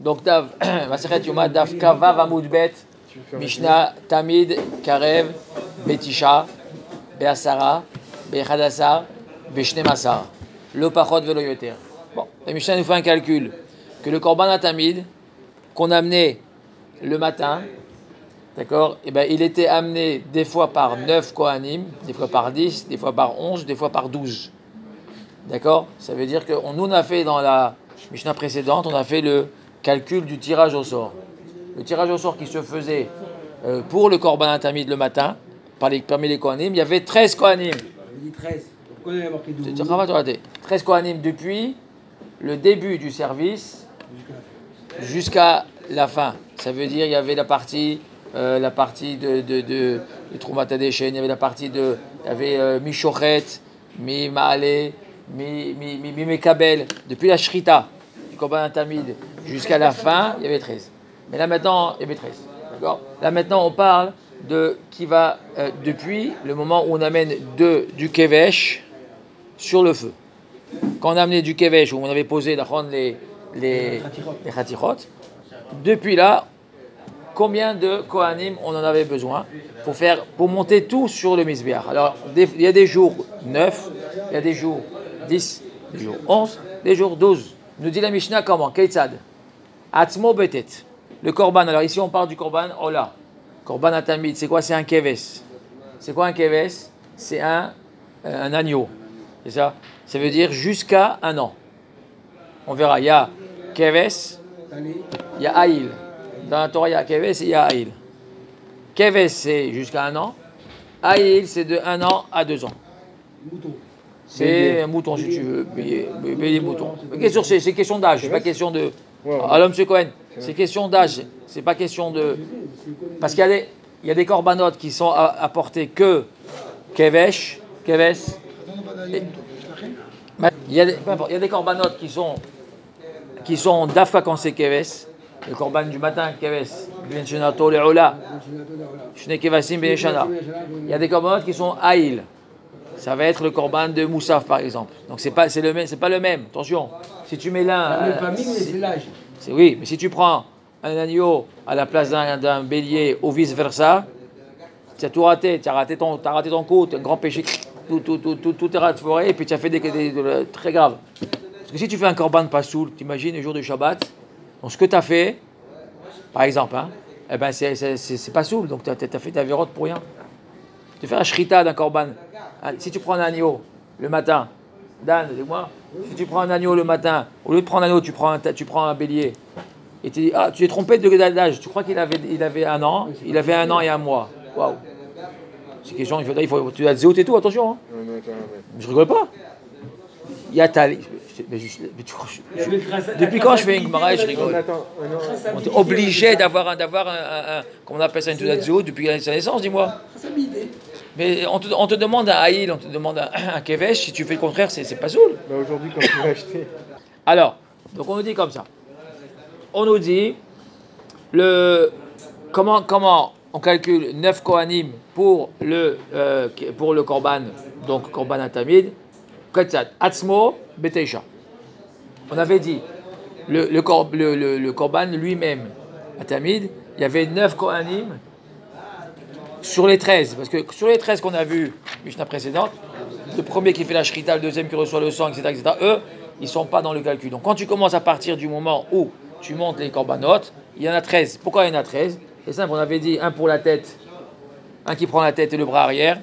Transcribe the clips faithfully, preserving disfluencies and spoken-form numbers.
Donc, Dav, Masechet Yoma, Dav Kavav Amud Bet, Mishnah, Tamid, Karev, Betisha, Be'asara, Be'echadasar, Be'shne Masar. Lo Pachot Velo Yoter. Bon, la Mishnah nous fait un calcul que le Korban à Tamid, qu'on amenait le matin, d'accord, et ben, il était amené des fois par neuf Kohanim, des fois par dix, des fois par onze, des fois par douze. D'accord? Ça veut dire que on, nous, on a fait dans la Mishnah précédente, on a fait le calcul du tirage au sort. Le tirage au sort qui se faisait euh, pour le Korban Tamid le matin, par les, parmi les Kohanim, il y avait treize Kohanim. Il dit treize. Pourquoi il y a marqué douze? treize Kohanim depuis le début du service jusqu'à la fin. Ça veut dire il y avait la partie, euh, la partie de, de, de, de Troumat HaDeshen, il y avait la partie de, il y avait euh, Mi-Shochet, Mi-Ma'ale, Mi-Mekabel, depuis la Shrita, du Korban Tamid, jusqu'à la fin, il y avait treize. Mais là maintenant, il y avait treize. D'accord ? Là maintenant, on parle de qui va, euh, depuis le moment où on amène de, du Kevesh sur le feu. Quand on a amené du Kevesh, où on avait posé les, les, les Khatichot, depuis là, combien de Kohanim on en avait besoin pour, faire, pour monter tout sur le Mizbeach. Alors, il y a des jours neuf, il y a des jours dix, des jours onze, des jours douze. Nous dit la Mishnah comment? Keitzad. Atzmo betet. Le Korban. Alors ici on parle du Korban Ola. Korban Atamid. C'est quoi? C'est un keves. C'est quoi un keves? C'est un, euh, un agneau. C'est ça? Ça veut dire jusqu'à un an. On verra. Il y a keves, il y a aïl. Dans la Torah, il y a keves et il y a aïl. Keves, c'est jusqu'à un an. Aïl, c'est de un an à deux ans. C'est un mouton, si tu veux. Bélier, mouton. C'est, c'est question d'âge, c'est pas question de. Alors, M. Cohen, c'est question d'âge. C'est pas question de. Parce qu'il y a des, il y a des corbanotes qui sont apportés que kevesh, keves. Et... Il y a des, il y a des corbanotes qui sont qui sont d'afka quand c'est keves. Le korban du matin, keves. Il y a des corbanotes qui sont aïl. Ça va être le korban de Moussaf par exemple. Donc c'est pas, c'est le même, c'est pas le même. Attention, si tu mets l'un, euh, famille, c'est, c'est l'âge. C'est, oui, mais si tu prends un agneau à la place d'un, d'un bélier ou vice versa, tu as tout raté. Tu as raté ton, t'as raté ton coup, tu as un grand péché. Tout, tout, tout, tout, tout est raté et puis tu as fait des, des, des, des très graves. Parce que si tu fais un korban pasoul, t'imagines le jour du Shabbat. Donc ce que tu as fait, par exemple, hein, eh ben c'est, c'est, c'est, c'est pasoul. Donc tu as, as fait ta vérote pour rien. Tu fais un shrita d'un korban. Si tu prends un agneau le matin, Dan, dis-moi, si tu prends un agneau le matin, au lieu de prendre un agneau, tu prends un, tu prends un bélier, et tu dis, ah, tu es trompé de d'âge, tu crois qu'il avait, il avait un an, il avait un an et un mois. Waouh! C'est question, il faut, il faut, tu as zéot et tout, attention. Hein. Je rigole pas. Il y a ta. Mais je, mais tu, je, je, depuis quand je fais une Gemara et je rigole? On est obligé d'avoir un, d'avoir un, un, un comment on appelle ça, une Teudat Zéot depuis sa naissance, dis-moi. Mais on te, on te demande un Haïl, on te demande un, un Kevesh, si tu fais le contraire, c'est, c'est pas soul. Bah aujourd'hui, quand tu l'as acheté. Alors, donc on nous dit comme ça. On nous dit, le, comment, comment on calcule neuf Kohanim pour le, euh, pour le Korban, donc Korban Atamid, Katsat, Atzmo, Beteisha. On avait dit, le, le, le, le, le Korban lui-même, Atamid, il y avait neuf Kohanim. Sur les treize, parce que sur les treize qu'on a vus, Mishnah précédente, le premier qui fait la shrita, le deuxième qui reçoit le sang, et cetera, et cetera, eux, ils ne sont pas dans le calcul. Donc quand tu commences à partir du moment où tu montes les corbanotes, il y en a treize. Pourquoi il y en a treize? C'est simple, on avait dit un pour la tête, un qui prend la tête et le bras arrière,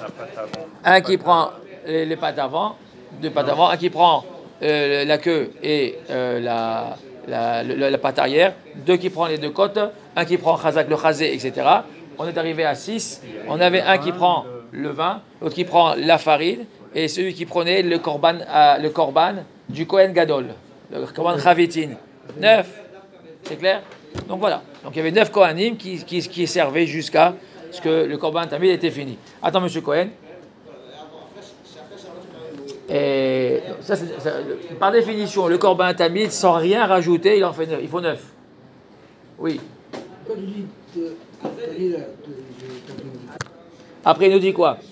un qui prend les, les pattes avant, deux pattes avant, un qui prend euh, la queue et euh, la, la, la, la patte arrière, deux qui prend les deux côtes, un qui prend chazak, le chazé, et cetera. On est arrivé à six. On avait un qui prend le vin, l'autre qui prend la farine, et celui qui prenait le korban, euh, le korban du Kohen Gadol, le korban Chavitin. neuf. C'est clair? Donc voilà. Donc il y avait neuf Kohanim qui, qui, qui servaient jusqu'à ce que le korban Tamid était fini. Attends, monsieur Cohen. Et ça, c'est, ça, par définition, le korban Tamid, sans rien rajouter, il en fait neuf. Il faut neuf. Oui. Après, il nous dit quoi?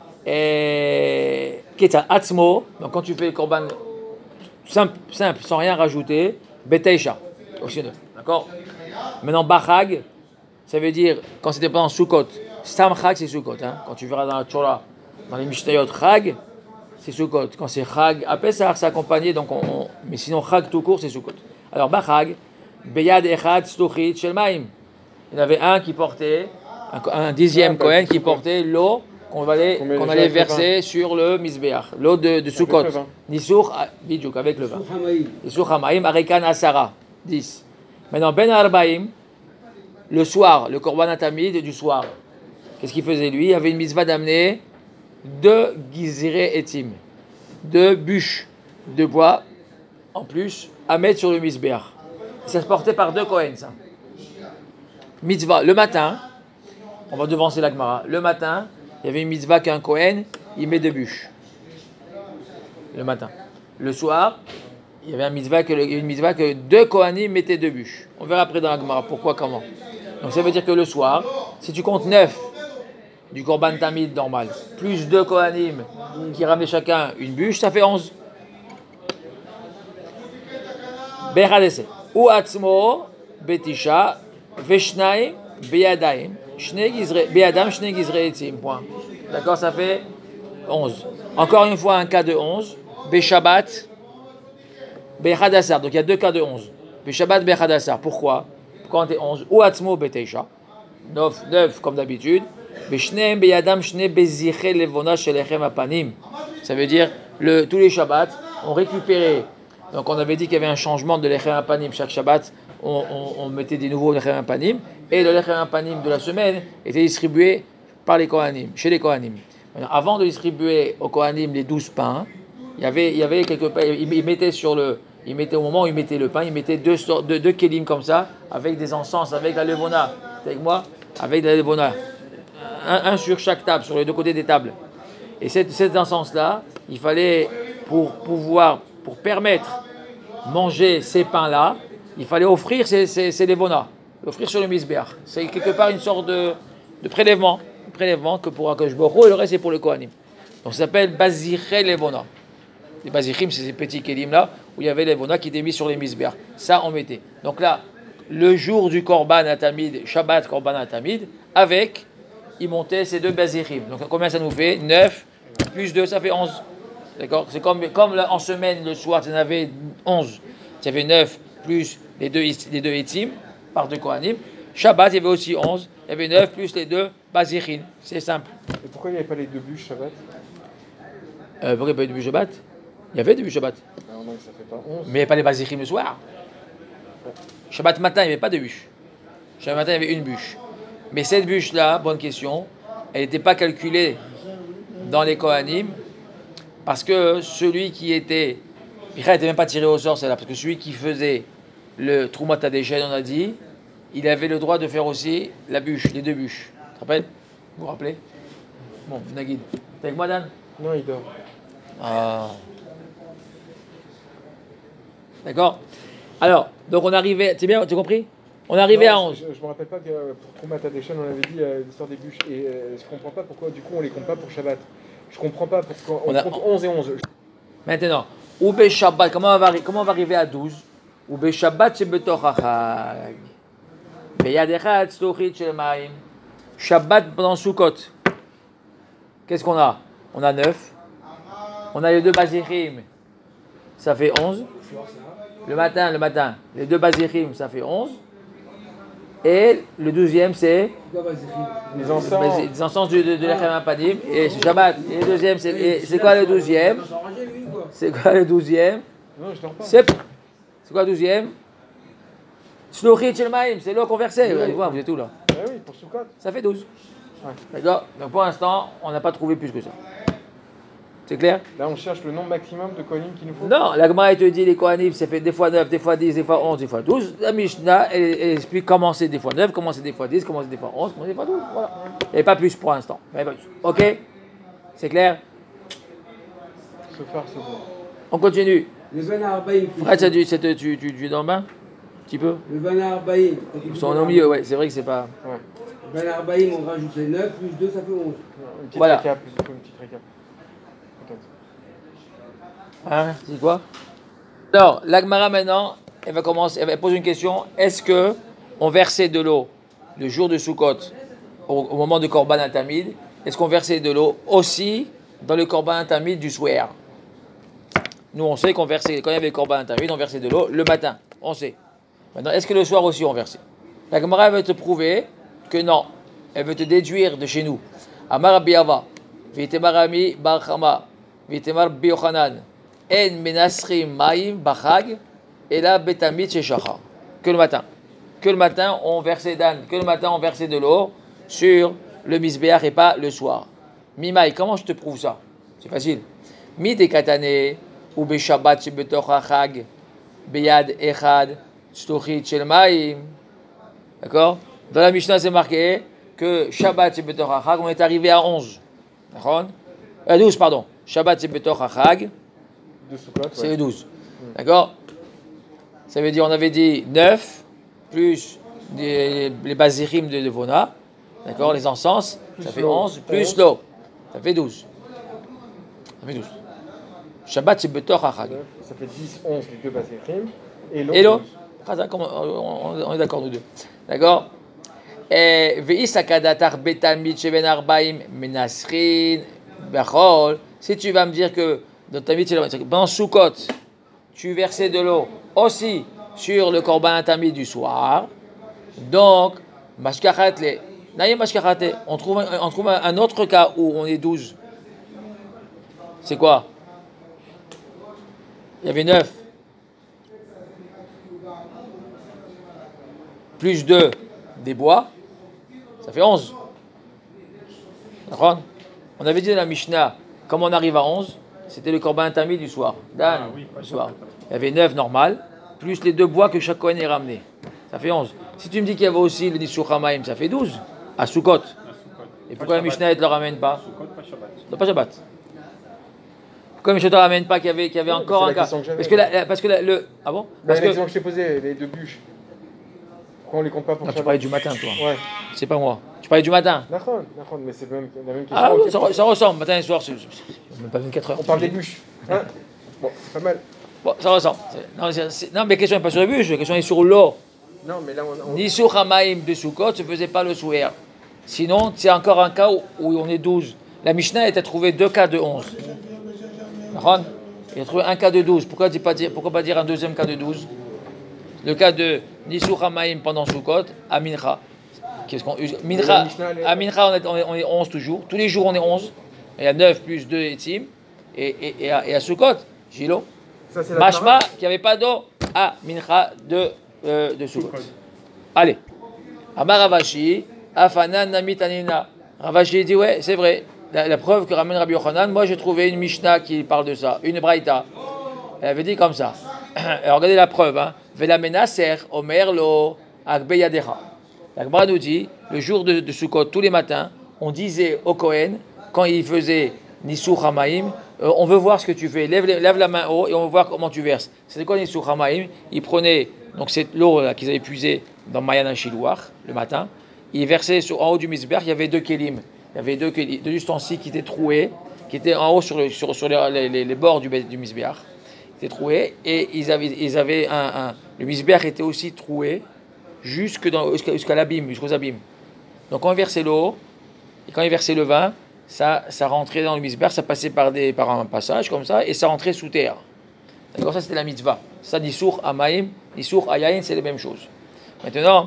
Keta Atzmo, donc quand tu fais le korban simple, simple, sans rien rajouter, Beteisha. Aussi neuf. D'accord? Maintenant, Bachag, ça veut dire, quand c'était pendant Sukkot, Stam Chag, c'est Sukkot. Hein? Quand tu verras dans la Torah, dans les Mishnayot, Chag, c'est Sukkot. Quand c'est Chag, à Pessah, c'est accompagné, donc on, on, mais sinon Chag tout court, c'est Sukkot. Alors, Bachag, Beyad Echad Stuchit Shelmaim. Il y en avait un qui portait, un, un dixième ah, Kohen qui portait l'eau qu'on allait, qu'on allait verser sur le Mizbeach, l'eau de, de Sukkot. Nisur, Bidjouk, avec le vin. Nisur Hamaim, Arekan Asara, dix. Maintenant, Ben Arbaim, le soir, le Korban Atamid du soir. Qu'est-ce qu'il faisait lui? Il avait une mitzvah d'amener deux Gizire Etim, deux bûches de bois, en plus, à mettre sur le Mizbeach. Ça se portait par deux Kohen, ça. Mitzvah, le matin, on va devancer la Gemara. Le matin, il y avait une mitzvah qu'un Kohen, il met deux bûches. Le matin. Le soir, il y avait une mitzvah que, une mitzvah que deux Kohanim mettaient deux bûches. On verra après dans la Gemara pourquoi, comment. Donc ça veut dire que le soir, si tu comptes neuf du Korban Tamid normal, plus deux Kohanim qui ramenaient chacun une bûche, ça fait onze. Bechadese. Ou atzmo, betisha, Veshnaim, Beyadaim, Beyadam, Shnei Gizre Etzim. Point. D'accord, ça fait onze. Encore une fois, un cas de onze. Beshabbat, Bechadassar. Donc il y a deux cas de onze. Beshabbat, Bechadassar. Pourquoi? Pourquoi on est onze? Ou Atzmo, Beteisha. neuf, neuf comme d'habitude. Beshneim, Beyadam, Shnei Beziche Levona Shelechem Apanim. Ça veut dire, le, tous les Shabbats ont récupéré. Donc on avait dit qu'il y avait un changement de Lechem Apanim chaque Shabbat. On, on, on mettait des nouveaux Lechem Apanim, et le Lechem Apanim de la semaine était distribué par les Kohanim, chez les Kohanim. Avant de distribuer aux Kohanim les douze pains, il y avait, il y avait quelques pains, ils il mettaient sur le, il mettait, au moment où ils mettaient le pain, ils mettaient deux, deux, deux kelim comme ça, avec des encens, avec la levona, avec moi, avec de la levona, un, un sur chaque table, sur les deux côtés des tables. Et cet, cet encens-là, il fallait, pour pouvoir, pour permettre manger ces pains-là, il fallait offrir ces, ces, ces levona, offrir sur le misbeach. C'est quelque part une sorte de, de prélèvement, un prélèvement que pour Akadosh Baruch Hu, et le reste c'est pour le Kohanim. Donc ça s'appelle Baziché levona. Les bazichim, c'est ces petits kelim-là, où il y avait les levona qui étaient mis sur les misbeach. Ça, on mettait. Donc là, le jour du Korban Atamid, Shabbat Korban Atamid, avec, ils montaient ces deux bazichim. Donc combien ça nous fait? neuf, plus deux, ça fait onze. D'accord? C'est comme, comme là, en semaine, le soir, tu en avais onze. Tu avais neuf, plus les deux, les deux etim, par deux Kohanim. Shabbat, il y avait aussi onze. Il y avait neuf, plus les deux bazichim. C'est simple. Et pourquoi il n'y avait pas les deux bûches Shabbat? euh, Pourquoi il n'y avait pas les deux bûches Shabbat? Il y avait deux bûches Shabbat. Alors donc ça fait pas onze. Mais il n'y avait pas les bazichim le soir. Shabbat matin, il n'y avait pas de bûche. Shabbat matin, il y avait une bûche. Mais cette bûche-là, bonne question, elle n'était pas calculée dans les Kohanim, parce que celui qui était... Michael n'était même pas tiré au sort, celle-là, parce que celui qui faisait le Troumat Hadeshen, on a dit, il avait le droit de faire aussi la bûche, les deux bûches. Tu te rappelles? Vous vous rappelez? Bon, Nagid. T'es avec moi, Dan? Non, il dort. Ah. D'accord? Alors, donc on arrivait... C'est bien, tu as compris? On arrivait non, à onze. Je ne me rappelle pas que euh, pour Troumat Hadeshen, on avait dit euh, l'histoire des bûches. Et euh, je ne comprends pas pourquoi, du coup, on ne les compte pas pour Shabbat. Je ne comprends pas pourquoi on, on a, compte onze et onze. Maintenant, Oube Shabbat, comment on va, comment on va arriver à douze? Oube Shabbat, c'est Betoch HaChag. Beyad Echad, Stochit Shelmaim. Shabbat pendant Sukkot. Qu'est-ce qu'on a? On a neuf. On a les deux bazichim. Ça fait onze. Le matin, le matin. Les deux bazichim, ça fait onze. Et le douzième, c'est les encens. Les encens de, de, de l'Echem Apanim. Et Shabbat. Et le deuxième, c'est, c'est quoi le douzième? C'est quoi le douzième? Non, je dors pas. C'est, c'est quoi le douzième? Shlochit Shelmaim, c'est l'eau conversée. Vous voyez, vous êtes où là? Ah oui, pour Sukkot. Ça fait douze. Ouais. D'accord? Donc pour l'instant, on n'a pas trouvé plus que ça. C'est clair? Là, on cherche le nombre maximum de Kohanim qu'il nous faut. Non, la Gemara te dit les Kohanim, ça fait des fois neuf, des fois dix, des fois onze, des fois douze. La Mishnah, elle, elle explique comment c'est des fois neuf, comment c'est des fois dix, comment c'est des fois onze, comment c'est des fois douze. Voilà. Il n'y a pas plus pour l'instant. Il n'y a pas plus. Ok? C'est clair? Se faire, c'est bon. On continue. Le Ben Arbaïm. Fred, ça, tu, tu, tu, tu, tu es dans le bain? Un petit peu? Le Ben Arbaïm. Ils sont au milieu, ouais, c'est vrai que c'est pas. Ouais. Le Ben Arbaïm, on rajoute les neuf, plus deux, ça fait onze. Une petite Voilà. récap, il faut une petite récap. Peut-être. Hein? C'est quoi? Alors, l'Agmara maintenant, elle va commencer, elle va poser une question. Est-ce que on versait de l'eau le jour de Sukkot, au, au moment de Korban Atamid? Est-ce qu'on versait de l'eau aussi dans le Korban Atamid du soir? Nous, on sait qu'on versait, quand il y avait le Korban Atamid, on versait de l'eau le matin. On sait. Maintenant, est-ce que le soir aussi on versait? La Gemara veut te prouver que non. Elle veut te déduire de chez nous. Amar Abiyava, Vitemarami Barchama, Vitemar Biochanan, En Menasrim Maim Bachag, et la Betamit Sheshacha. Que le matin. Que le matin, on versait d'âne. Que le matin, on versait de l'eau sur le Misbéach et pas le soir. Mimaï, comment je te prouve ça? C'est facile. Mi de Katane, ou Be Shabbat Shebetoch Achag, Beyad Echad, Shtochit Shel Maim. D'accord? Dans la Mishnah, c'est marqué que Shabbat c'est Betoch Achag, on est arrivé à onze. D'accord? Euh, douze, pardon. Shabbat c'est Betoch Achag, c'est le douze. Mm. D'accord? Ça veut dire, on avait dit neuf, plus des, les bazirim de Devona, d'accord? Les encens, plus ça fait onze, plus l'eau. Ça fait douze. Ça fait douze. Shabbat c'est Betoch Achag. Ça fait dix, onze, les deux bazirim. Et l'eau. Et l'eau? On est d'accord, nous deux. D'accord? Si tu vas me dire que dans ta vie, dans Sukkot, tu versais de l'eau aussi sur le korban tamid du soir, donc, on trouve, on trouve un autre cas où on est douze. C'est quoi? Il y avait neuf. Plus deux des bois, ça fait onze. D'accord? On avait dit dans la Mishnah, comme on arrive à onze, c'était le korban tamid du soir. Dan, ah, oui, du soir. Il y avait neuf normal, plus les deux bois que chaque Kohen est ramené. Ça fait onze. Si tu me dis qu'il y avait aussi le Nisuch HaMaim, ça fait douze. À Sukkot. Et pourquoi la Mishnah ne le ramène pas? Sukkot, pas Shabbat. Non, pas Shabbat. Pourquoi la Mishnah ne le ramène pas qu'il y avait, qu'il y avait encore un cas? Parce que, la, la, parce que la, le. Ah bon? Parce que l'exemple que je t'ai posé, les deux bûches. On les compte pas pour non, Shabbat. Tu parlais du matin, toi. Ouais. C'est pas moi. Tu parlais du matin. D'accord, d'accord, mais c'est même, la même question. Ah oui, ça, ça ressemble. Matin et soir, c'est même pas vingt-quatre heures. On parle des bûches. Hein? Bon, c'est pas mal. Bon, ça ressemble. Non, c'est, c'est, non, mais la question n'est pas sur les bûches, la question est sur l'eau. Non, mais là, on. on... Nisuch HaMaim de Sukkot ne se faisait pas le soir. Sinon, c'est encore un cas où, où on est douze. La Mishnah était trouvé deux cas de onze. D'accord? Il a trouvé un cas de douze. Pourquoi, pas dire, pourquoi pas dire un deuxième cas de douze? Le cas de Nisuch HaMaim pendant Sukkot, à Mincha. Qu'est-ce qu'on, Mincha à Mincha, on est, on, est, on est onze toujours. Tous les jours, on est onze. Il y a neuf plus deux etim. Et, et, et, à, et à Sukkot, Gilo. Mashma, qui n'y avait pas d'eau, à Mincha de, euh, de Sukkot. Allez. Amar Ravashi, Afanan Namitanina. Ravashi dit, ouais, c'est vrai. La, la preuve que ramène Rabbi Yochanan, moi j'ai trouvé une Mishnah qui parle de ça, une Braïta. Elle avait dit comme ça. Alors, regardez la preuve, hein. Vela menaser omer lo akbe yadecha. La Gemara nous dit, le jour de, de Sukkot, tous les matins, on disait au Kohen, quand il faisait Nisuch HaMaim, euh, on veut voir ce que tu fais, lève, lève la main haut et on veut voir comment tu verses. C'était quoi Nisuch HaMaim? Il prenait donc cette l'eau là, qu'ils avaient puisée dans Mayan Shilouach le matin, il versait sur, en haut du misber, il y avait deux kélim, il y avait deux, deux ustensiles qui étaient troués, qui étaient en haut sur, le, sur, sur les, les, les bords du, du misber. Troué, et ils avaient, ils avaient un, un le misbéach était aussi troué jusque dans, jusqu'à, jusqu'à l'abîme, jusqu'aux abîmes. Donc quand on versait l'eau et quand il versait le vin, ça, ça rentrait dans le misbéach, ça passait par, des, par un passage comme ça et ça rentrait sous terre. D'accord, ça c'était la mitzvah. Ça Nisuch HaMaim, Nisuch HaYayin, c'est les mêmes choses. Maintenant,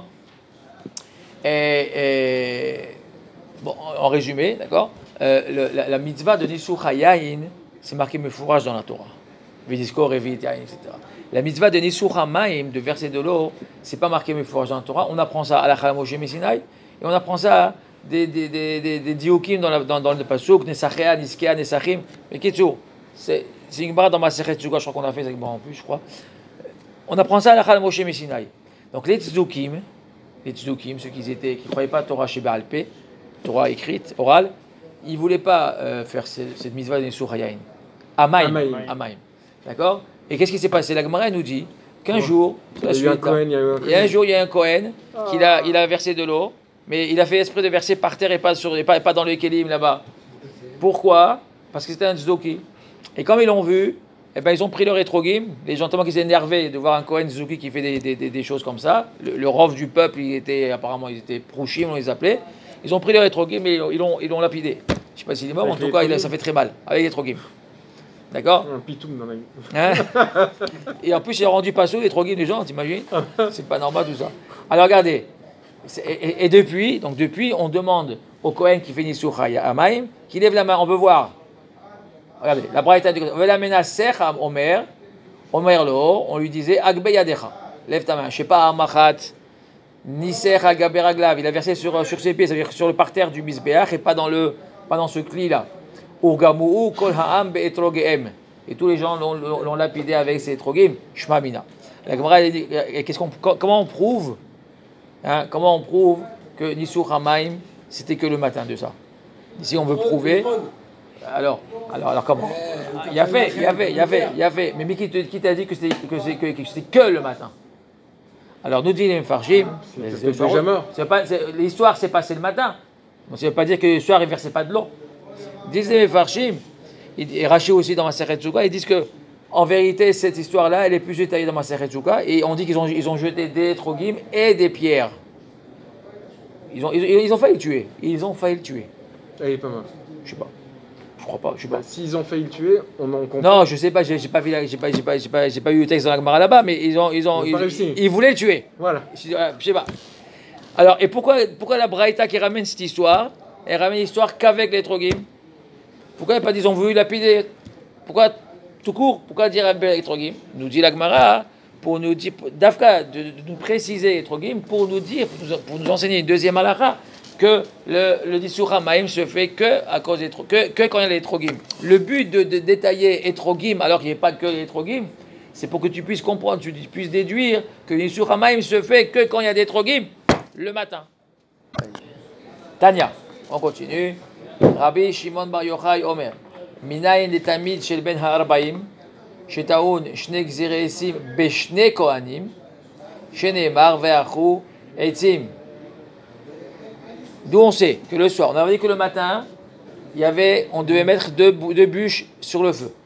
et, et, bon, en résumé, d'accord, euh, le, la, la mitzvah de Nisuch HaYayin, c'est marqué mefourage dans la Torah. Vidiskor et et cetera. La mitzvah de Nisuch HaMaim, de verser de l'eau, c'est pas marqué mefourage dans la Torah. On apprend ça à la Moshe Messinai et on apprend ça des des des des, des diokim dans, la, dans dans le pasuk Nesachea, Niskea, Nesachim. Mais Ketsu, c'est c'est une barre dans ma Sechet Tzuka, je crois qu'on a fait ça en plus, je crois. On apprend ça à la Moshe Messinai. Donc les tzdukim, les tzdukim, ceux qui étaient qui croyaient pas Torah chez Baal Peh, Torah écrite, orale, ils voulaient pas euh, faire cette, cette mitzvah de Nisuch HaYayin. Amaim, Amaim. D'accord? Et qu'est-ce qui s'est passé? La Gemara nous dit qu'un jour, il y a eu un Kohen, il y a eu un, il y a un jour, il y a un Kohen qui a, il a versé de l'eau, mais il a fait esprit de verser par terre et pas, sur, et pas, et pas dans le kélim là-bas. Pourquoi? Parce que c'était un tzdoki. Et comme ils l'ont vu, eh ben, ils ont pris le rétrogim, les gens tellement qu'ils étaient énervés de voir un Kohen Zuki qui fait des, des, des, des choses comme ça. Le, le rov du peuple, il était, apparemment, ils étaient prouchim, on les appelait. Ils ont pris le rétrogim et ils l'ont, ils l'ont lapidé. Je ne sais pas s'il est mort, Avec en tout les cas, il, trogim. ça fait très mal, avec les trogim. D'accord? Un pitoum dans la vie. Hein? Et en plus, il a rendu pas sous les trogim des gens, t'imagines? C'est pas normal tout ça. Alors regardez, et, et, et depuis, donc depuis, on demande au Kohen qui fait Nisucha Amaim, qui lève la main, on veut voir. Regardez, la braïta du Velamena Omer, Omer lo, on lui disait Agbe Yadecha, lève ta main. Je sais pas, Amachat, Niser Agabe Raglav, il a versé sur, sur ses pieds, c'est-à-dire sur le parterre du Misbeach et pas dans, le, pas dans ce cli-là. Urgamuu Kol Ha'am Be'etrogeem. Et tous les gens l'ont, l'ont, l'ont lapidé avec ces etrogim, Shma Mina. La Gemara, qu'est-ce qu'on, comment on prouve, hein, comment on prouve que Nisur Hamaim, c'était que le matin de ça? Ici, on veut prouver. Alors, alors, alors comment? Il y a fait, il y a fait, il y a fait, il y a fait. Mais, mais qui, te, qui t'a dit que c'était que, c'est, que, que, c'était que le matin? Alors, nous dit les Mfarshim, c'est déjà mort. C'est pas, c'est, l'histoire s'est passée le matin. Donc, ça ne veut pas dire que le soir, il ne versait pas de l'eau. Disent les Mfarshim, et Rashi aussi dans ma Masechet Souka, ils disent que, en vérité, cette histoire-là, elle est plus détaillée dans ma Masechet Souka, et on dit qu'ils ont, ils ont jeté des trogim et des pierres. Ils ont, ils, ils ont failli le tuer. Ils ont failli le tuer. Elle est pas morte. Je sais pas. Je crois pas. Je sais pas. Bah, s'ils ont failli le tuer, on en compte. Non, je sais pas. J'ai, j'ai pas vu. La, j'ai pas. J'ai pas. J'ai pas. J'ai pas eu le texte dans la Gemara là-bas, mais ils ont. Ils ont. Ils, Ils, ont ils, ils voulaient le tuer. Voilà. Je, euh, je sais pas. Alors, et pourquoi, pourquoi la Braïta qui ramène cette histoire, elle ramène l'histoire qu'avec les trogim? Pourquoi pas ils ont voulu lapider? Pourquoi tout court? Pourquoi dire avec les trogim? Nous dit la Gemara pour nous dire, d'Afka, de, de nous préciser les trogim, pour nous dire, pour nous, pour nous enseigner une deuxième halakha, que le, le Nisur Hamaim se fait que, à cause des, que, que quand il y a les trogim. Le but de, de détailler etrogim, alors qu'il n'y a pas que les trogim, c'est pour que tu puisses comprendre, tu puisses déduire que le Nisur Hamaim se fait que quand il y a des trogim, le matin. Tanya, on continue. Rabbi Shimon Bar Yochai Omer, Minayin de Tamid shel Ben Ha'arbaim, Shetaun Shne Gziresim Beshne Kohanim, Shenemar Ve'achu Etzim. D'où on sait que le soir, on avait dit que le matin, il y avait, on devait mettre deux, deux bûches sur le feu.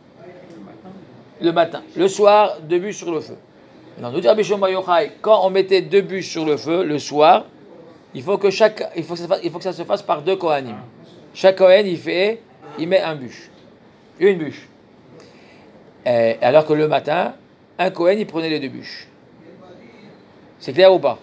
Le matin. Le soir, deux bûches sur le feu. Maintenant, nous dit Rabbi Shimon Bar Yochai, quand on mettait deux bûches sur le feu, le soir, il faut que chaque, il faut que ça, fasse, il faut que ça se fasse par deux Kohanim. Chaque Kohen, il fait, il met un bûche. Une bûche. Et, alors que le matin, un Kohen, il prenait les deux bûches. C'est clair ou pas?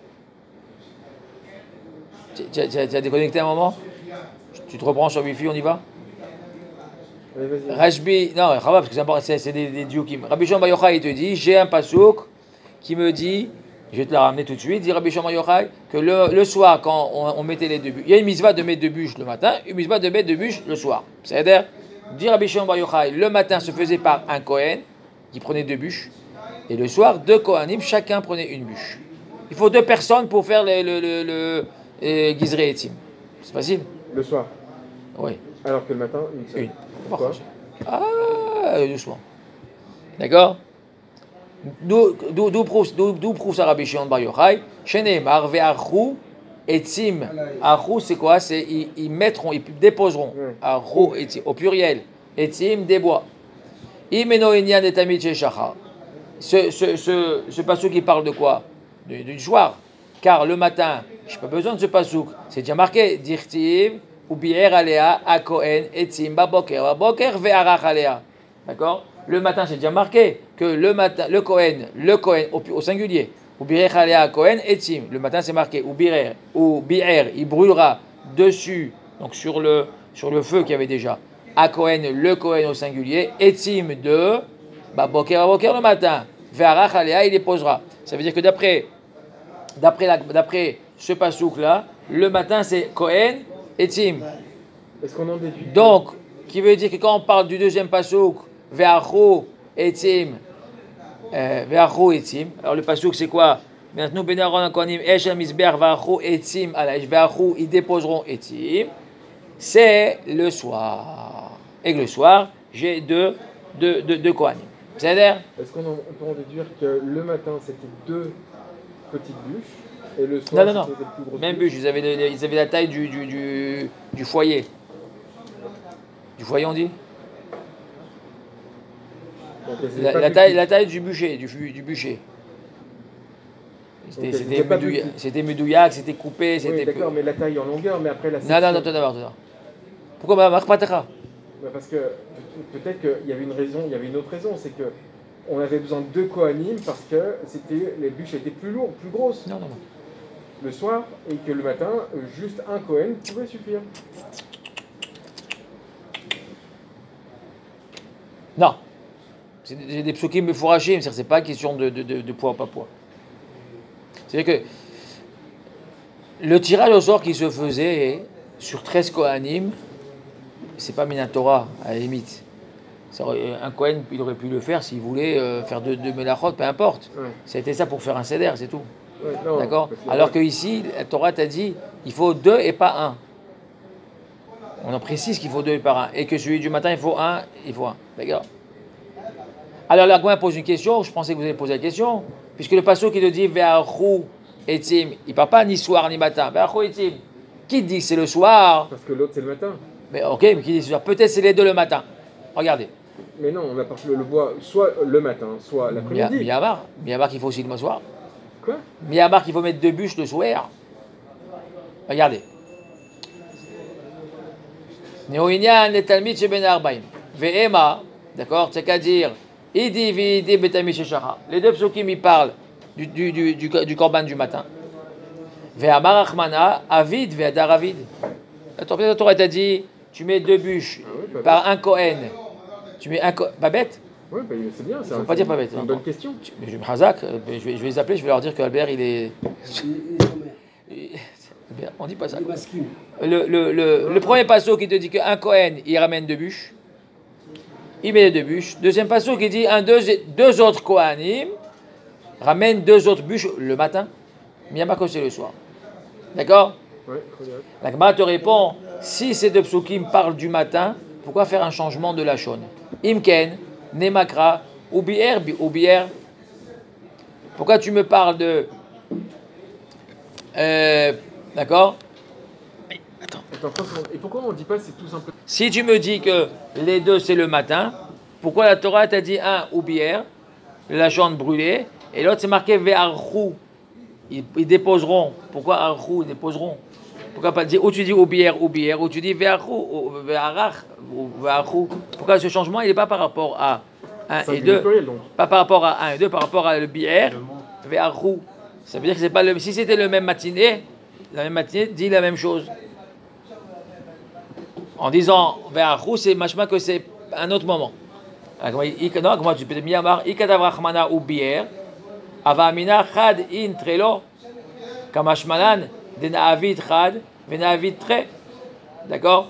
Tu, tu, tu, tu as déconnecté un moment? Tu te reprends sur Wi-Fi, on y va? Allez, vas-y. Rajbi, non, parce que c'est, c'est des, des diukim. Rabbi Shimon Bar Yochai, il te dit, j'ai un pasouk qui me dit, je vais te la ramener tout de suite, dit Rabbi Shimon Bar Yochai, que le, le soir, quand on, on mettait les deux bûches, il y a une mitzvah de mettre deux bûches le matin, une mitzvah de mettre deux bûches le soir. C'est-à-dire, dit Rabbi Shimon Bar Yochai, le matin se faisait par un Kohen, qui prenait deux bûches, et le soir, deux Kohanim, chacun prenait une bûche. Il faut deux personnes pour faire le, le, le, le, le Gizrei Etzim. C'est facile? Le soir. Oui. Alors que le matin, une seule. Une. Pourquoi? Ah, doucement. D'accord? D'où, d'où, d'où, prouve, d'où, d'où prouve ça Rabbi Shimon Bar Yochai? Shenemar ve'achu etzim. Achu, c'est quoi? C'est ils, ils mettront, ils déposeront. Achu etzim, au pluriel. Etzim, des bois. Imeno inyan et tamid shechachar. Ce, ce, ce, ce passouk, il parle de quoi? De, du soir. Car le matin, je n'ai pas besoin de ce passouk. C'est déjà marqué. Dirtiv, ou bi'er alea, a kohen, etzim, baboker, baboker, ve'arach alea. D'accord? Le matin, c'est déjà marqué que le matin, le Kohen, le Kohen au, au singulier, ou bi'er alea, Kohen, etzim. Le matin, c'est marqué, ou bi'er, ou bi'er, il brûlera dessus, donc sur le, sur le feu qu'il y avait déjà. A Kohen, le Kohen au singulier, etzim de, baboker, baboker le matin. Ve'arach alea, il les posera. Ça veut dire que d'après, d'après, la, d'après ce pasouk-là, le matin, c'est Kohen, etzim. Est-ce qu'on en déduit? Donc, qui veut dire que quand on parle du deuxième pasouk, Ve'achu etzim, ve'achu etzim. Alors le pasouk c'est quoi? Maintenant, ben Aaron kohanim esh hamizbeach ve'achu etzim alaish ve'achu, ils déposeront etzim. C'est le soir. Et que le soir, j'ai deux, deux, deux, deux kohanim. C'est-à-dire? Est-ce qu'on en, on peut en déduire que le matin c'était deux petites bûches et le soir Non, non, non. c'était des plus grosses Même bûche, ils avaient, de- ils avaient la taille du, du, du, du foyer. Du foyer, on dit? c'était La, pas la plus taille, petit. la taille du bûcher, du, fu- du bûcher. C'était Ok, c'était c'était pas plus médouilla- petit. c'était médouillac, c'était coupé, Oui, c'était... d'accord, mais la taille en longueur, mais après la Non, section. non, non, attends d'abord, attends. Pourquoi ma marque patacha? Bah, parce que peut- peut-être qu'il y avait une raison, il y avait une autre raison, c'est que on avait besoin de deux Kohanim parce que c'était, les bûches étaient plus lourdes, plus grosses Non, non, non. le soir, et que le matin, euh, juste un Kohen pouvait suffire. Non. C'est des, c'est des psukim mefourachim, c'est-à-dire c'est pas question de, de, de, de poids ou pas poids. C'est-à-dire que le tirage au sort qui se faisait sur treize Kohanim, c'est pas Minatora, à la limite. Ça aurait- un Kohen, il aurait pu le faire s'il voulait euh, faire deux, deux Melachot, peu importe. Ouais. C'était ça pour faire un seder, c'est tout. Ouais, non, D'accord. parce que- Alors que ici, la Torah t'a dit, il faut deux et pas un. On en précise qu'il faut deux et pas un. Et que celui du matin, il faut un, il faut un. D'accord. Alors l'Argoin pose une question, je pensais que vous allez poser la question, puisque le passage qui te dit Ve'archou etim, il ne parle pas ni soir ni matin. Ve'archou etim. Qui dit que c'est le soir? Parce que l'autre c'est le matin. Mais ok, mais qui dit le soir? Peut-être c'est les deux le matin. Regardez. Mais non, on apporte le, le bois soit le matin, soit Mia- l'après-midi. Miyamar, Miyamar qu'il faut aussi le soir. Quoi? Miyamar qu'il faut mettre deux bûches le soir. Regardez. Neoinyan le talmid chez Ben Arbaim. Ve'ema, d'accord, c'est qu'à dire, idi vidi betami sheshara. Les deux psukim ils parlent du, du, du, du, du korban du matin. Ve'amar achmana, avid ve'adar avid. Attends, peut-être la Torah t'a dit, tu mets deux bûches Ah oui, pas par un Kohen. Tu mets un Kohen, pas bête. Oui, bah, c'est bien, c'est Faut un- pas dire pas c'est bête, une hein. bonne question. Tu- mais je me Hazak, euh, je vais, je vais les appeler, je vais leur dire qu'Albert il est. Il est sommaire. Albert, on dit pas ça. Il est masculin. Le, le, le, le premier passo qui te dit qu'un Kohen il ramène deux bûches, il met les deux bûches. Deuxième passo qui dit un deux, deux autres Kohanim ramènent deux autres bûches le matin. Miyama que c'est le soir. D'accord? Ouais, très bien. La Gemara te répond, si ces deux psukim parlent du matin, pourquoi faire un changement de la shon? Imken, Nemakra, ou bier, bi- ou bier. Pourquoi tu me parles de... Euh, D'accord? Attends, trente secondes. Et pourquoi on dit pas c'est tout simplement. Si tu me dis que les deux c'est le matin, pourquoi la Torah t'a dit un ou bier, la shon brûlée, et l'autre c'est marqué ve'archou, ils, ils déposeront. Pourquoi archou, ils déposeront? Pourquoi pas dire, ou tu dis ou bière ou bière, ou tu dis ve'archou, ou ve'arach, ou ve'archou. Pourquoi ce changement il n'est pas par rapport à un et Singulier deux, pluriel, donc. pas par rapport à un et deux, par rapport à le bière, ve'archou. Ça veut dire que c'est pas le, si c'était le même matinée, la même matinée dit la même chose. En disant ve'archou, c'est machma que c'est un autre moment. Alors, comment il- non, comment tu peux dire miyamar, ikadav rachmana ou bière, avamina chad in trelo, kamashmanan, de na'avid chad, ve na'avid tre. D'accord?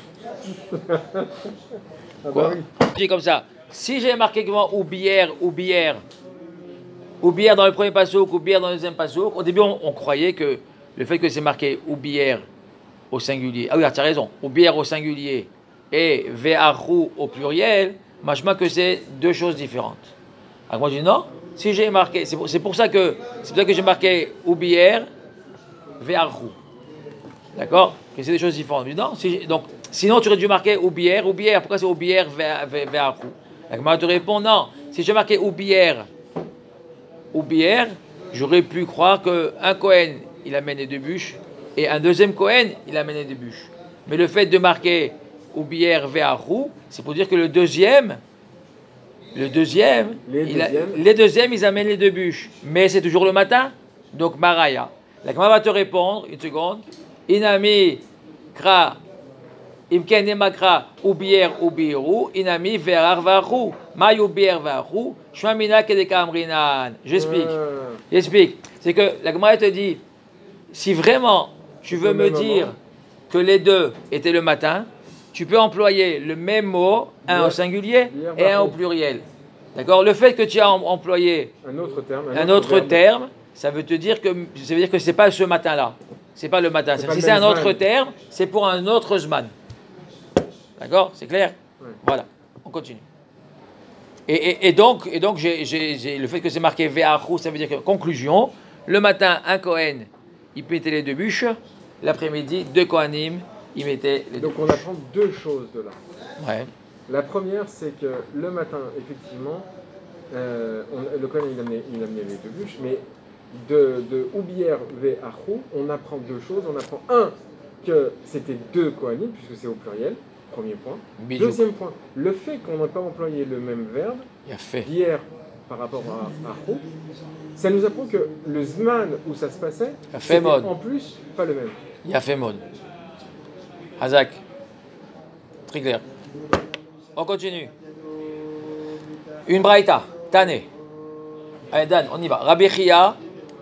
Ah Quoi? bah oui. Je dis comme ça. Si j'ai marqué comment ou bière, ou bière, ou bière dans le premier passouk, ou bière dans le deuxième passouk, au début on, on croyait que le fait que c'est marqué ou bière au singulier, ah oui, tu as raison, ou bière au singulier et ve'archou au pluriel, machma que c'est deux choses différentes. Alors moi je dis non, si j'ai marqué, c'est pour, c'est pour ça que c'est pour ça que j'ai marqué ou bière, ve'archou. D'accord? Que c'est des choses différentes. Je dis non, si j'ai- donc sinon tu aurais dû marquer ou bière, ou bière, pourquoi c'est ou bière, ve'archou? La Gemara te répond non, si j'ai marqué ou bière, ou bière, j'aurais pu croire qu'un Kohen, il amène les deux bûches, et un deuxième Kohen, il amène les deux bûches. Mais le fait de marquer ou bière ve'archou, c'est pour dire que le deuxième, le deuxième, Les il a- deuxièmes. les deuxièmes, ils amènent les deux bûches. Mais c'est toujours le matin, donc Maraya. La Gemara va te répondre, une seconde, Inami kra, imken nemakra, ou bière ou biru, inami ve'ar ve'archou. Maï ou bière ve'archou, shmamina kedeka amrinan. J'explique. Ah, J'explique. C'est que la Gemara te dit, si vraiment tu veux Au me même dire moment. que les deux étaient le matin, tu peux employer le même mot, un Bière- au singulier bière et un varro. au pluriel. D'accord? Le fait que tu as em- employé un autre terme. un autre verbe. terme, ça veut te dire que ça veut dire que c'est pas ce matin-là. C'est pas le matin. C'est Si pas le c'est même un autre zman. terme, c'est pour un autre zman. D'accord? C'est clair? Ouais. Voilà. On continue. Et, et- et donc, et donc j'ai, j'ai- j'ai- le fait que c'est marqué ve'achou, ça veut dire que, conclusion, le matin, un Kohen, il mettait les deux bûches, l'après-midi, deux Kohanim, ils mettaient les deux Donc on apprend deux choses de là. Ouais. La première, c'est que le matin, effectivement, euh, on, le Kohen il amenait, il amenait les deux bûches, mais de, de Oubier ve Achou, on apprend deux choses. On apprend, un, que c'était deux Kohanim, puisque c'est au pluriel, premier point. Bidou. Deuxième point, le fait qu'on n'ait pas employé le même verbe, Il a fait. hier par rapport à Achou, ça nous apprend que le Zman où ça se passait, Il a fait c'était mode. en plus pas le même. Il a fait mode. Hazak. Très clair. On continue. Une braïta. Tane. Allez, Dan, on y va. Rabbi Chia.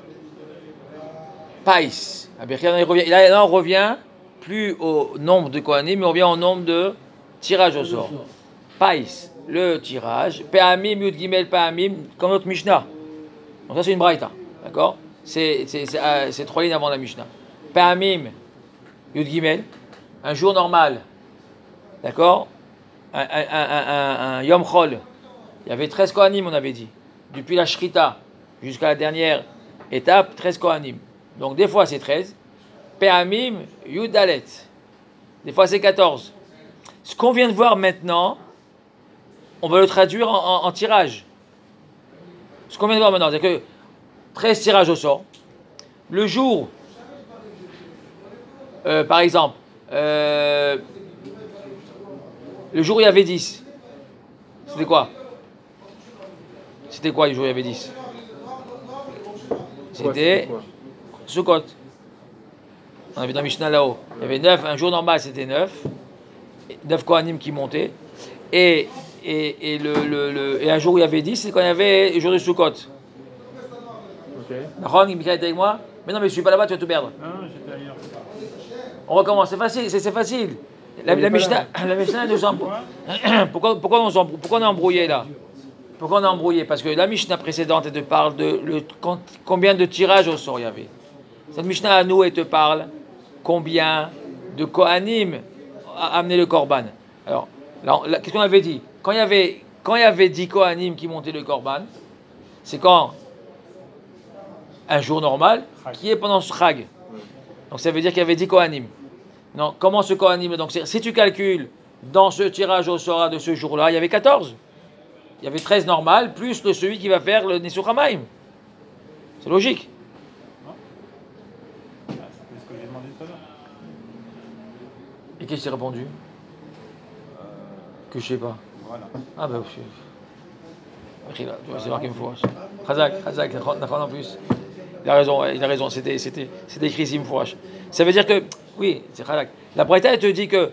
Païs. Rabbi Chia, on y revient. Là, là, on revient plus au nombre de Kohanim, mais on revient au nombre de tirages au sort. Païs. Le tirage. Pe'amim, Yud Gimel, Pe'amim, comme notre Mishnah. Donc ça, c'est une braïta. D'accord? C'est, c'est, c'est, euh, c'est trois lignes avant la Mishnah. Pe'amim, Yud Gimel. Un jour normal. D'accord? Un, un, un, un, un Yom Chol. Il y avait treize Kohanim, on avait dit. Depuis la Shrita jusqu'à la dernière étape, treize Kohanim. Donc des fois c'est treize. Pe'amim, Yud Dalet. Des fois c'est quatorze. Ce qu'on vient de voir maintenant, on va le traduire en, en, en tirage. Ce qu'on vient de voir maintenant, c'est que treize tirages au sort. Le jour, euh, par exemple, euh, le jour où il y avait dix, c'était quoi? C'était quoi le jour où il y avait dix? C'était Sukkot. On avait dans Mishnah là-haut. Il y avait neuf, un jour normal c'était neuf. neuf Kohanim qui montaient. Et, et, et, le, le, le, et un jour où il y avait dix, c'est quand il y avait le jour de Sukkot. D'accord, Michael est avec moi? Mais non, mais je suis pas là-bas, tu vas tout perdre. Non, j'étais ailleurs. On recommence, c'est facile, c'est, c'est facile. La, la Mishnah, la Mishnah nous embrouille. Pourquoi, pourquoi, on s'embrou- pourquoi on est embrouillé là? Pourquoi on est embrouillé? Parce que la Mishnah précédente, elle te parle de le, combien de tirages au sort il y avait. Cette Mishnah à nous, elle te parle combien de Kohanim a amené le Korban. Alors, là, là, qu'est-ce qu'on avait dit? Quand il y avait, quand il y avait dix Kohanim qui montaient le Korban, c'est quand un jour normal qui est pendant ce Chag. Donc ça veut dire qu'il y avait dix Kohanim. Non, comment ce Kohanim? Donc si tu calcules dans ce tirage au sort de ce jour-là, il y avait quatorze. Il y avait treize normales, plus le, celui qui va faire le Nisuch HaMaim. C'est logique. Ah, c'est ce que j'ai demandé tout à l'heure. Et qu'est-ce que j'ai répondu? Euh, Que je sais pas. voilà. Ah ben, je... tu vois, c'est marqué une fois. Khazak, Khazak, Nachon en plus. Il a raison, il a raison, c'était, c'était, c'était écrit ici une fois. Ça veut dire que, oui, c'est Khazak. La Braïta, elle te dit que,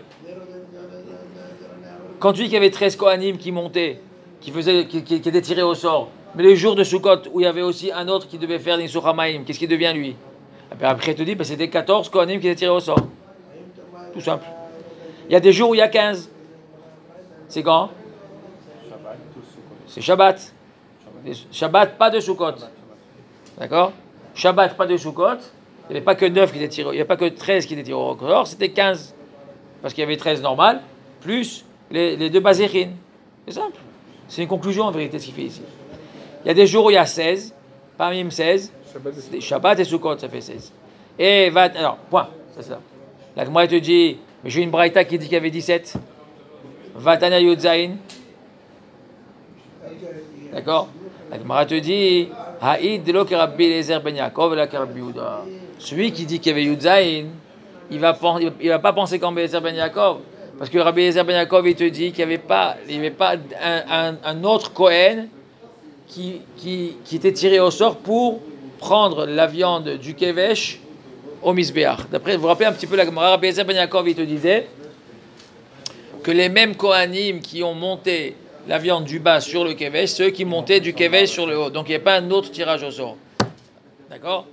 quand tu dis qu'il y avait treize Kohanim qui montaient, qui, faisaient, qui, qui, qui étaient tirés au sort, mais les jours de Sukkot, où il y avait aussi un autre qui devait faire Nisuch HaMaim, qu'est-ce qu'il devient lui? Après, elle te dit, ben, c'était quatorze Kohanim qui étaient tirés au sort. Tout simple. Il y a des jours où il y a quinze. C'est quand? Shabbat, tout Sukkot. C'est Shabbat. Shabbat, pas de Sukkot. D'accord? Shabbat, pas de Sukkot. Il n'y avait pas que neuf qui étaient tirés, il n'y avait pas que treize qui étaient tirés au sort, c'était quinze. Parce qu'il y avait treize normales, plus les, les deux bazéchines. C'est simple. C'est une conclusion en vérité ce qu'il fait ici. Il y a des jours où il y a seize, parmi même seize, Shabbat, Shabbat et Sukkot, ça fait seize. Et va, alors, point, c'est ça. La Gemara te dit, mais j'ai une braïta qui dit qu'il y avait dix-sept. Vatana Yudzaïn. D'accord? La Gemara te dit, Haïd lo que Rabbi Eliezer ben Yaakov la que Rabbi Yehuda. Celui qui dit qu'il y avait Yudzaïn, il va il va pas penser comme Rabbi Eliezer ben Yaakov. Parce que Rabbi Eliezer ben Yaakov, il te dit qu'il n'y avait pas, il y avait pas un, un, un autre Kohen qui, qui, qui était tiré au sort pour prendre la viande du Kevesh au Misbéach. D'après, vous vous rappelez un petit peu la Gemara, Rabbi Eliezer ben Yaakov, il te disait que les mêmes Kohanim qui ont monté la viande du bas sur le Kevesh, ceux qui montaient du Kevesh sur le haut. Donc il n'y a pas un autre tirage au sort. D'accord?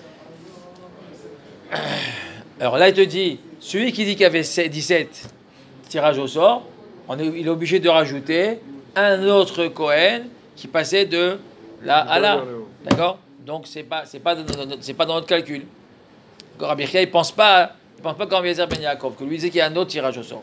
Alors là, il te dit, celui qui dit qu'il y avait dix-sept tirages au sort, on est, il est obligé de rajouter un autre Kohen qui passait de là à là. D'accord? Donc c'est pas, c'est pas, c'est pas dans notre calcul. Rabbi Chia, il pense pas, il pense pas comme Rabbi Eliezer ben Yaakov, que lui disait qu'il y a un autre tirage au sort.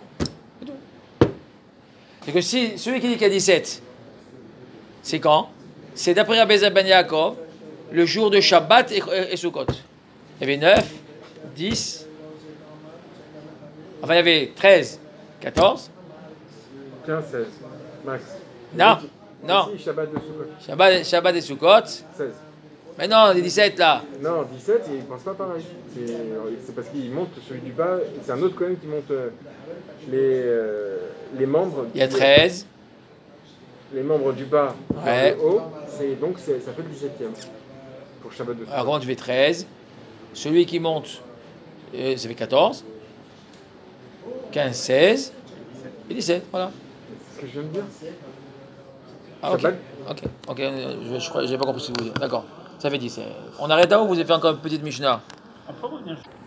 C'est que si celui qui dit qu'il y a dix-sept, c'est quand? C'est d'après Rabbi Eliezer ben Yaakov, le jour de Shabbat et, et, et Sukkot. Il y avait neuf, dix, enfin il y avait treize, quatorze, quinze, seize. Max. Non, non. Si, Shabbat de Sukkot. Shabbat, Shabbat et Sukkot. seize. Mais non, les dix-sept là. Non, dix-sept, il ne pense pas pareil. C'est, c'est parce qu'il monte celui du bas, c'est un autre Cohen qui monte euh, les, euh, les membres. Il y a treize. Les membres du bas Ouais. vers le haut, c'est, donc c'est, ça fait le dix-septième pour Shabbat de Sukkot. Alors, comment tu fais treize? Celui qui monte, euh, ça fait quatorze. quinze, seize. Et dix-sept, voilà. C'est ce que je viens de dire. Ah, ok. Shabbat. Ok, ok. Je, je, crois- j'ai pas compris ce que vous voulez dire. D'accord. Ça fait dix. On arrête là ou vous avez fait encore une petite Mishnah? Après, on revient.